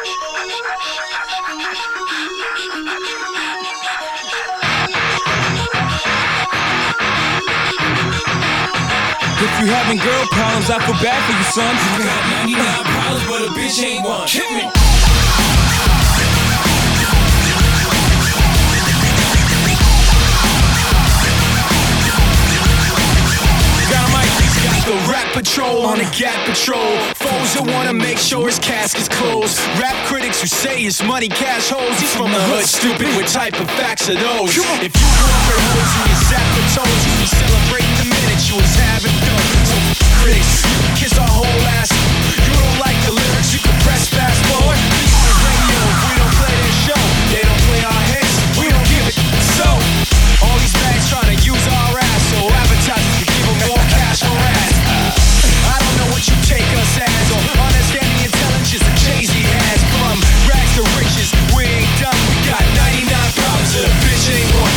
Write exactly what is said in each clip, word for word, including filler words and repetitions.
If you having girl problems, I feel bad for you, son. You got ninety-nine problems, but a bitch ain't one. Hit me. The rap patrol on a Gap patrol. Foes that wanna make sure his casket's closed. Rap critics who say his money cash holes. He's from the hood, stupid. What type of facts are those? If you grew up in hoes and your zapper told you, you celebrating the minute you was having dough. So critics, kiss our whole ass. You don't like the lyrics, you can press fast forward. The radio, if we don't play their show, they don't play our hits, we don't give it. So all these bags trying to use our ass, so advertisers can give them more cash for ass. I don't know what you take us as, or understand the intelligence that Jay-Z has. From rags to riches, we ain't done. We got ninety-nine problems, and a bitch ain't one.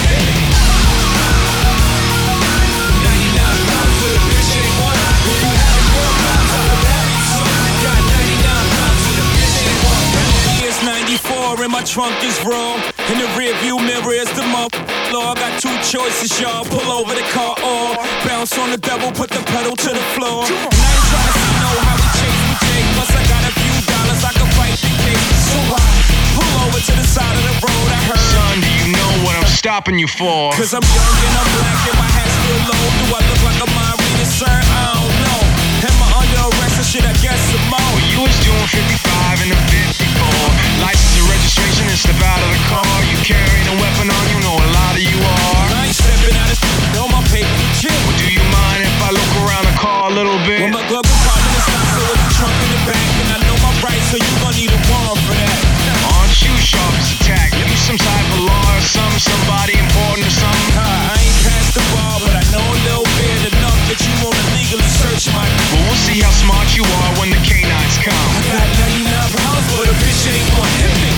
ninety-nine problems, and a bitch ain't one. If you having girl problems, I'm the happy son. We got ninety-nine problems, and a bitch ain't one. It's ninety-four and my trunk is raw. In the rear view mirror is the mop. I got two choices, y'all. Pull over the car or bounce on the devil, put the pedal to the floor. And I ain't tryna see know how we chase with Jake. Plus I got a few dollars, I can fight the case. So I pull over to the side of the road. I heard, son, do you know what I'm stopping you for? Cause I'm young and I'm black and my hat's still low. Do I look like a mind reader, sir? I don't know. Am I under arrest or shit? I guess some more. Well, you was doing fifty-five and a fifty-four. License and registration and step out of the car. You carrying a weapon on you, know a lot of you are. I ain't stepping out of shit, on my paper legit. Well, do you mind if I look around the car a little bit? Well, my glove compartment is not so it's a trunk in the back. And I know my rights, so you gon' need a warrant for that. Aren't you sharp as a tack? You some type of law or something, somebody important or something? Uh, I ain't past the bar, but I know a little bit enough that you wanna legally search my. Well, we'll see how smart you are when the canines come. I got ninety-nine pounds, but a bitch ain't one. Hit me.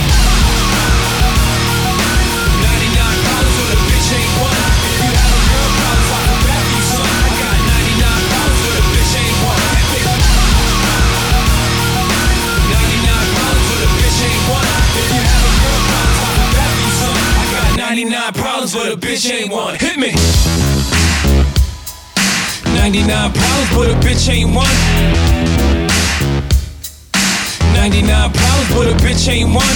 ninety-nine pounds, but a bitch ain't one. If you have a girl problems, I can back you, son. I got ninety-nine pounds, but a bitch ain't one. Hit me. ninety-nine pounds, but a bitch ain't one. If you have a girl problems, I can back you, son. I got ninety-nine problems, but a bitch ain't one. Hit me. ninety-nine pounds, but a bitch ain't one. ninety-nine pounds, but a bitch ain't one.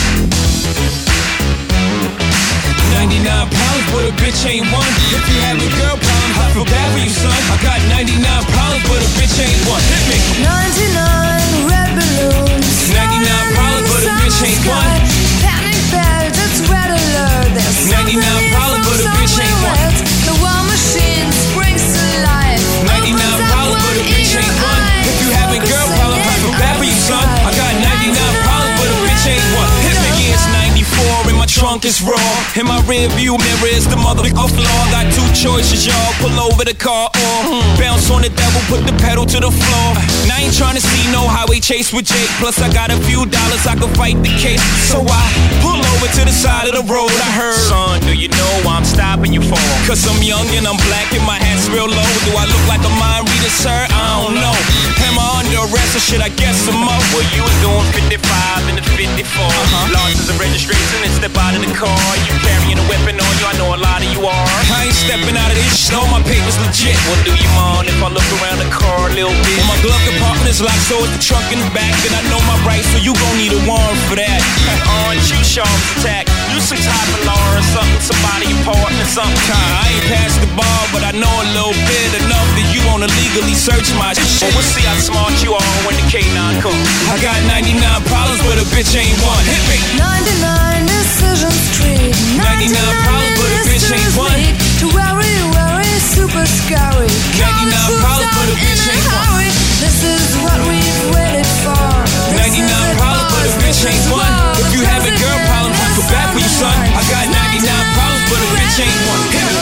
ninety-nine pounds, but a bitch ain't one. If you having girl problems, I feel bad for you, son. I got ninety-nine pounds, but a bitch ain't one. Hit me. ninety-nine red balloons. ninety-nine pounds, but a bitch ain't one. Panic bells, it's red alert. There's ninety-nine pounds, but a bitch ain't one. The war machine springs to life. ninety-nine pounds, but a bitch ain't one. If you having girl problems, I feel bad for you, son. I got ninety-nine pounds, but a bitch ain't one. Hit me. Yeah, it's ninety-four and my trunk is raw. In my rear view mirror is the mother of law. Got two choices, y'all. Pull over the car or bounce on the devil, put the pedal to the floor. And I ain't tryna see no highway chase with Jake. Plus I got a few dollars, I can fight the case. So I pull over to the side of the road. I heard, son, do you know why I'm stopping you for? Cause I'm young and I'm black and my hat's real low. Do I look like a mind reader, sir? I don't know. Am I under arrest or shit? I guess some more. Well, you was doing fifty-five and the fifty-four. Uh-huh. License and registration and step out of the car. You carrying a weapon on you, I know a lot of you are. I ain't stepping out of this shit, all my papers legit. Well, do you mind if I look around the car a little bit? Well, my glove compartment is locked, so it's the trunk in the back. And I know my rights, so you gon' need a warrant for that. Aren't you sharp as a tack? You some type of law or something, somebody important or something. I ain't past the bar, but I know a little bit enough that you wanna legally search my shit. Well, we'll see how smart you are when the K nine comes. I got ninety-nine problems, but a bitch ain't one. Hit me. ninety-nine Decision Street. ninety-nine problems, but a bitch ain't one. To worry, worry, super scary. ninety-nine problems, but a bitch ain't one. This is what we've waited for. ninety-nine problems, but a bitch ain't one. If you having girl problems, I feel bad for you, son. I got ninety-nine problems, but a bitch ain't one. Hit me.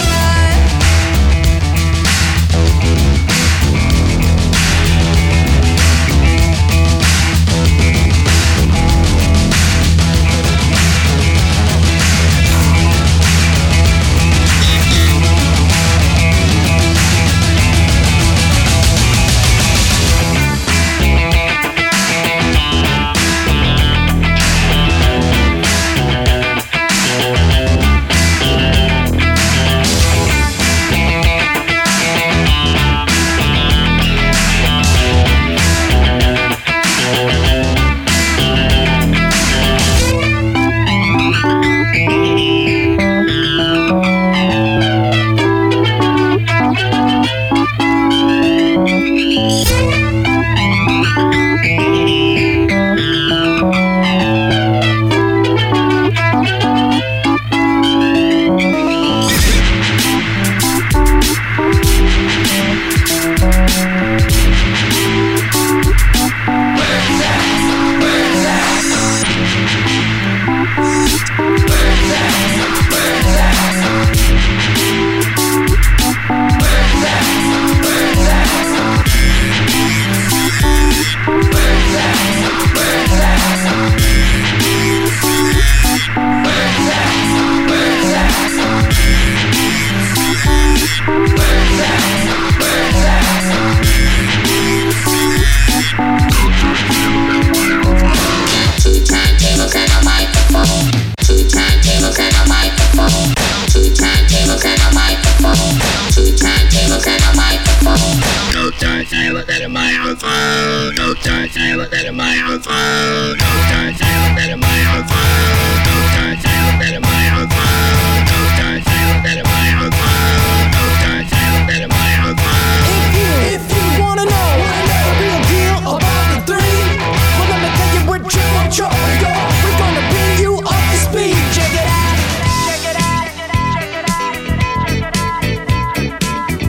in my own phone. No turntable that in my own phone. No turntable that in my own phone. No turntable that in my own phone. No turntable that in my own phone. No turntable that in my own phone. If you, if you wanna know the real deal about the three, well let me tell you we're triple trouble, y'all. We're gonna bring you up to speed. Check it out. Check it out. Check it out. Check it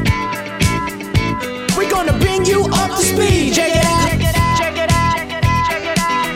out. We're gonna bring you up to speed. Check it out. Check it out. Check it out.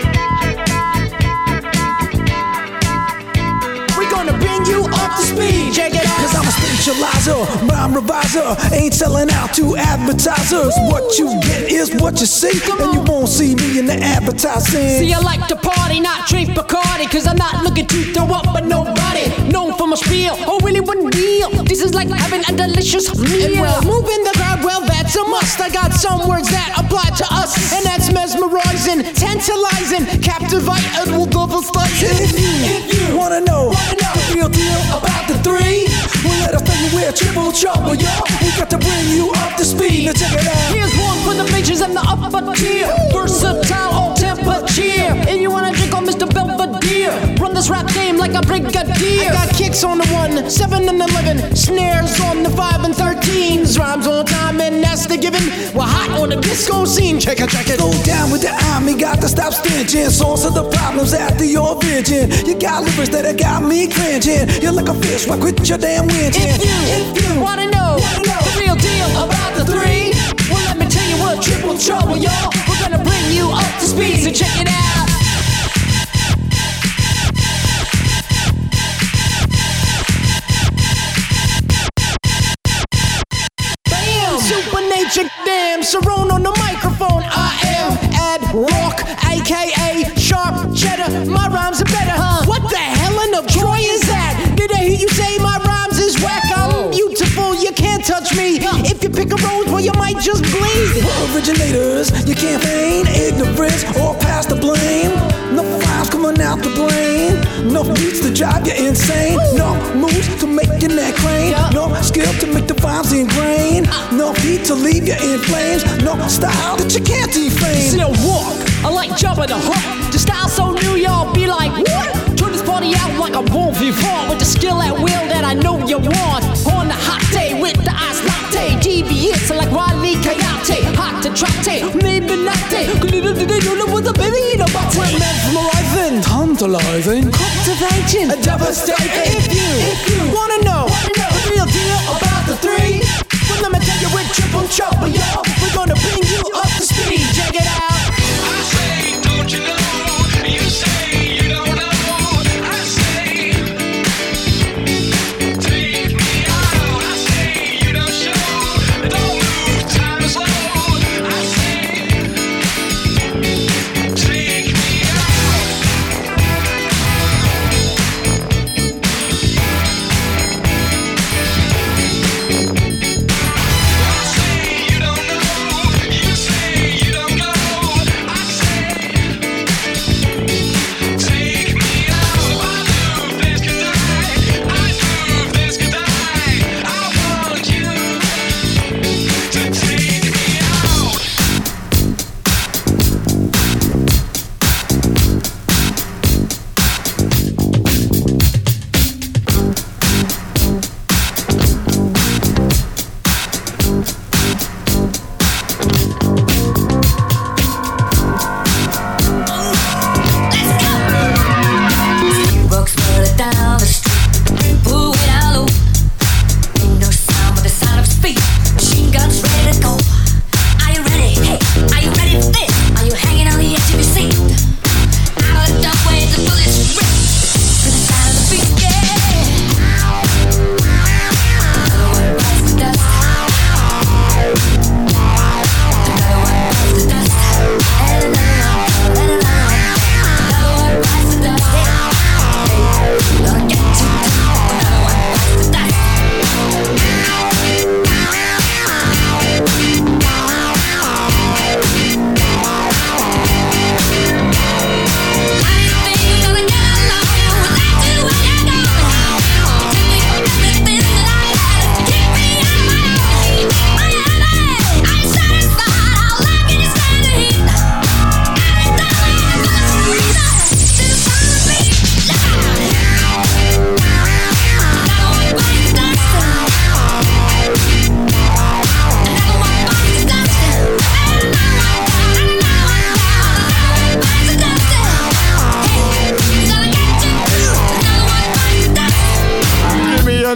We're gonna bring you up to speed. Check it out. Cause I'm a spiritualizer, rhyme reviser. Ain't selling out to advertisers. What you get is what you see, and you won't see me in the advertising. See, I like to party, not drink Bacardi, cause I'm not looking to throw up but nobody. Known for my spiel, oh really one deal. This is like having a delicious meal. And well, moving the crowd, well that's a must. I got some words that apply to us, and that's mesmerizing, tantalizing, captivating, will double slicing. If you, if you wanna know, wanna know the real deal about the three, well let us tell you we're triple trouble, y'all. We got to bring you up to speed. Now check it out. Here's one for the bitches and the upper tier. Versatile, all temperature. And you wanna drink on Mister Belvedere? Run this rap game like a brigadier. I got kicks on the one, seven and eleven, snares on the five and thirteens, rhymes on time and that's the given. We're hot on the disco scene. Check it, check it. Slow down with the army, got to stop stinching. Source of the problems after your vision. You got lyrics that got me cringing. You're like a fish, why quit your damn winching? If you, if you wanna know, wanna know the real deal about the three, well let me tell you we're triple trouble, y'all. We're gonna bring you up to speed, so check it out. Bam! Super nature, damn, Cerrone on the microphone. I am Ad Rock, aka Sharp Cheddar. My rhymes are better, huh? What the hell in the Troy is that? Did I hear you say my rhymes is whack? I'm beautiful, you can't touch me. If you pick a rose, well you might just bleed. Originators, you can't feign ignorance or pass the blame. No files coming out the brain. No beats to drive you insane. No moves to make your neck crane. No skill to make the vibes ingrain. No beat to leave you in flames. No style that you can't defame. Still walk, I like jumping the hook. The style so new, y'all be like, what? Turn this party out like a bon vivant with the skill at will that I know you want. On the hot day with the ice latte, devious like Wile E. Coyote, hot to trotte, maybe not day. With a baby in a bottle. Mesmerizing, tantalizing, Cultivating, devastating. If you, if you wanna know, wanna know the real deal about the three, well let me tell you we're triple trouble, y'all. We're gonna bring you up to speed. Check it out. I say, don't you know? You say you don't know. I say, take me out. I say you don't show. Don't move, time is slow. I say, take me out. I say you don't know. You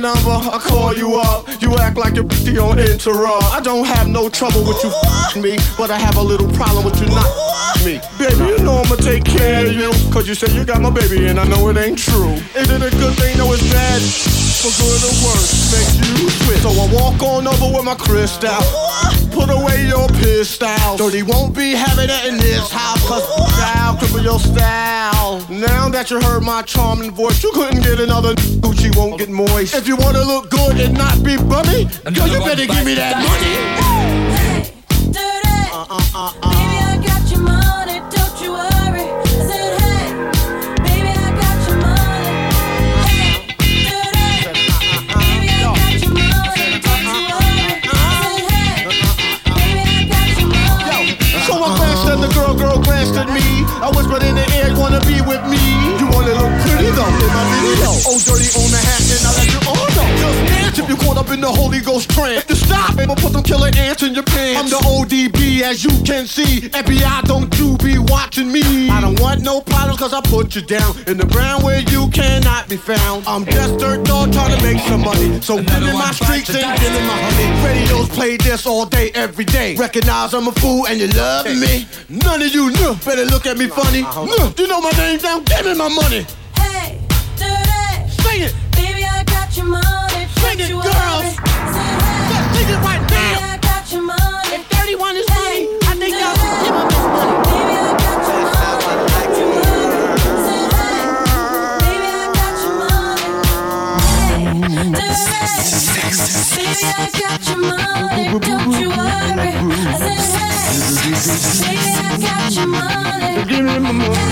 number, I call you up. You act like you're busy on interrupt. I don't have no trouble with you f***ing me, but I have a little problem with you not f***ing me. Baby, you know I'ma take care of you, cause you say you got my baby and I know it ain't true. Is it a good thing? No, it's bad. For good or worse, makes you switch. So I walk on over with my crystal. Put away your pistol. Dirty won't be having it in this house, cause style, cripple your style. Now that you heard my charming voice, you couldn't get another Gucci won't get moist. If you wanna look good and not be bummy, girl, you better give me that money. Hey, dirty. Uh, uh, uh, uh. Baby, I got your money, don't you worry. I said, hey, baby, I got your money. Hey, dirty. Baby, I got your money, don't you worry. I said, hey, baby, I got your money. So I glanced at the girl, girl glanced at me. I whispered in the air, you wanna be with me? You wanna look pretty though in my video. Oh, dirty on the hat and I let you on though. Just dance if you caught up in the Holy Ghost trance. If you stop, I'ma put them killer ants in your pants. I'm the O D B as you can see. F B I, don't you be watching me. I don't want no problems cause I put you down in the ground where you cannot be found. I'm just dirt dog trying to make some money. So give me my streaks and give me my honey. Radios play this all day, every day. Recognize I'm a fool and you love me. None of you know, better look at me funny. No, you know my name down, give me my money. Hey, dirty. Sing it, Baby, I got your money, sing don't it, you girls. worry. I said, hey, Just sing it right baby, now. I got your money. If thirty-one is money, I think y'all should give him his money. Baby, I got your money, don't you worry. I said, hey, baby, I got your money. Hey, dirty. Baby, I got your money, don't you worry. I said, hey, baby, I got your money. Give me my money.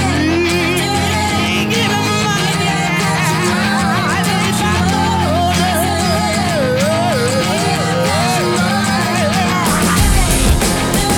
Hey, dirty. Give me my money. Baby, I got your money, don't you worry. I said, hey, baby, I got your money. Hey, dirty.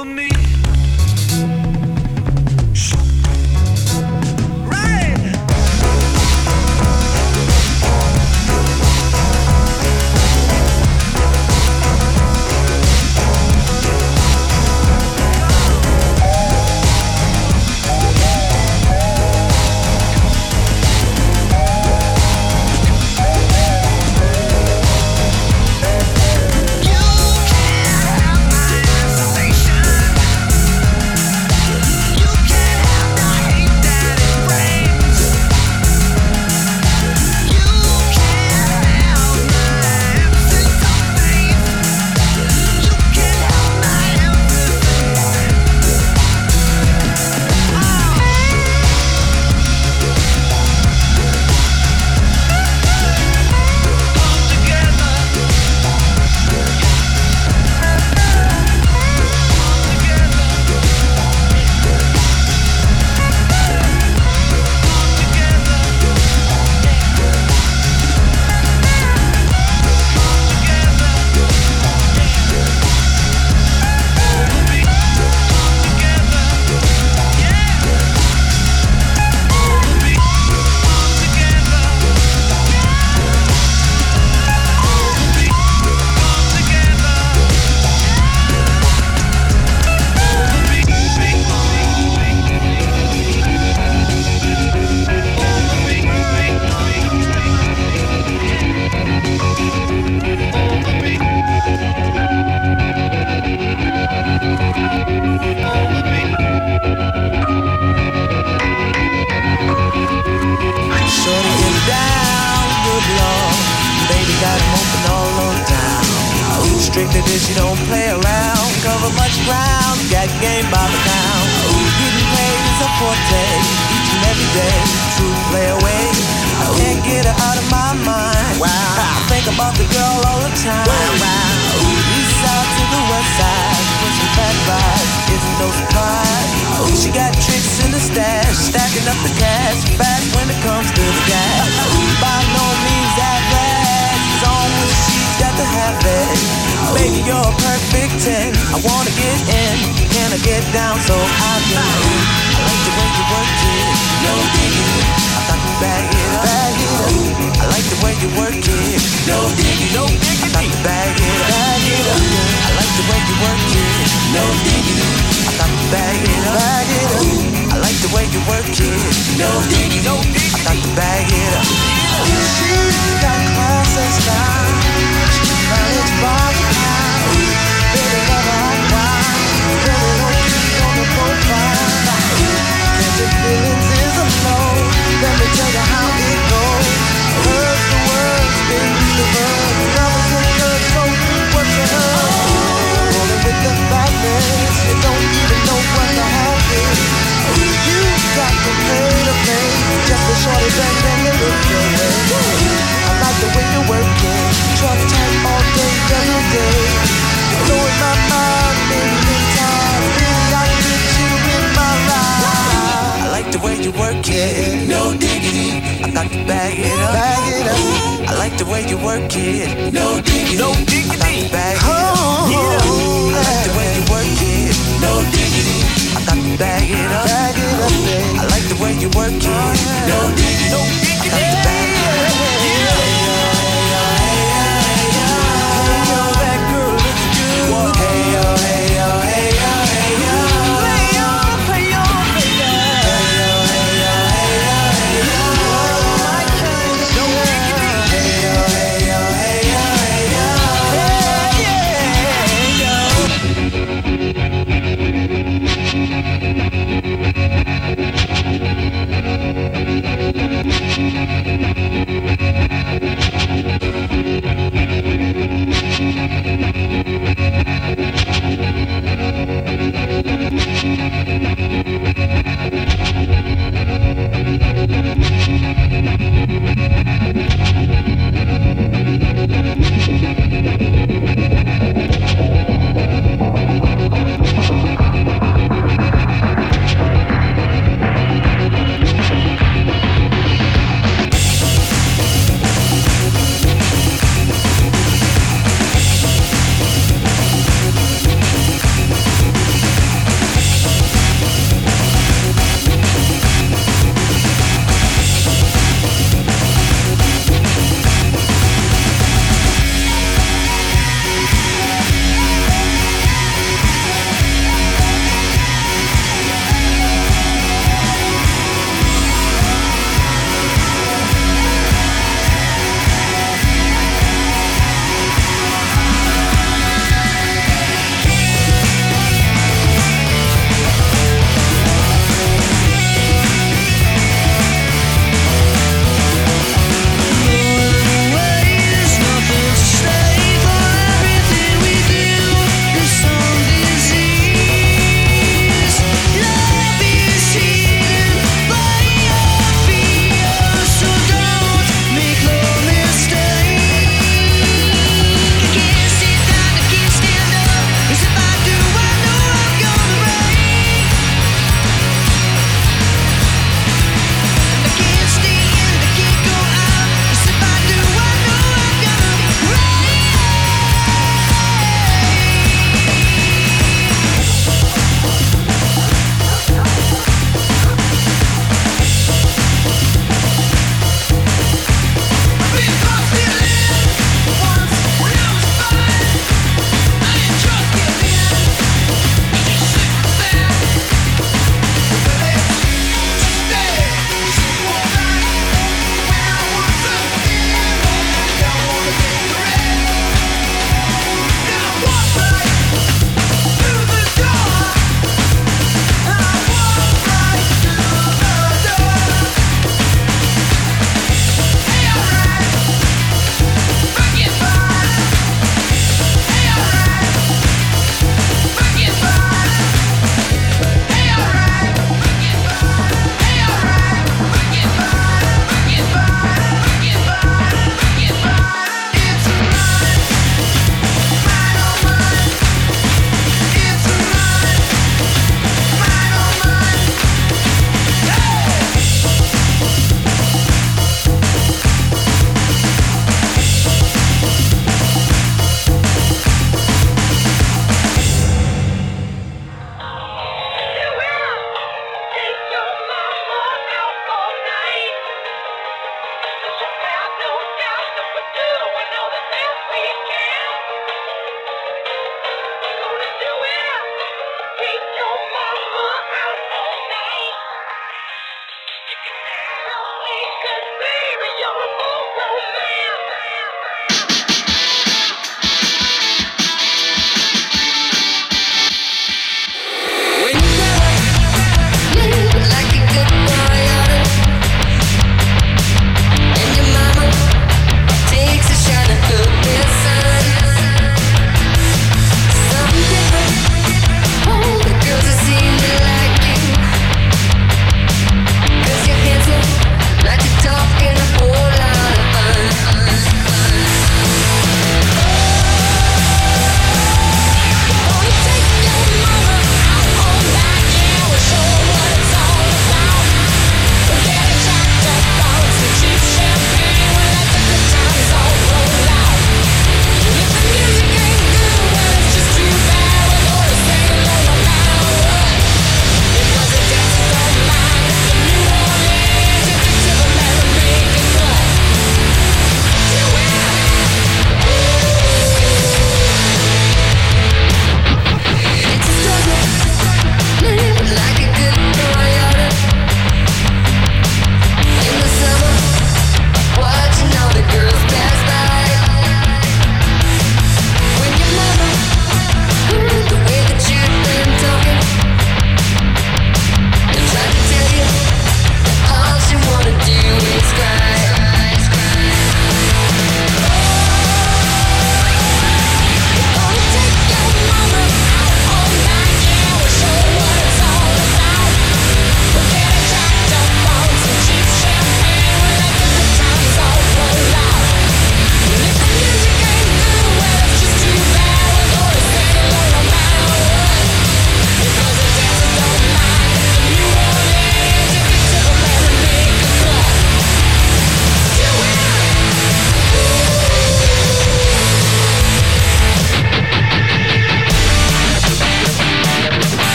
over me. Bag it up. I like the way you work it. No diggity. No diggity. I got to bag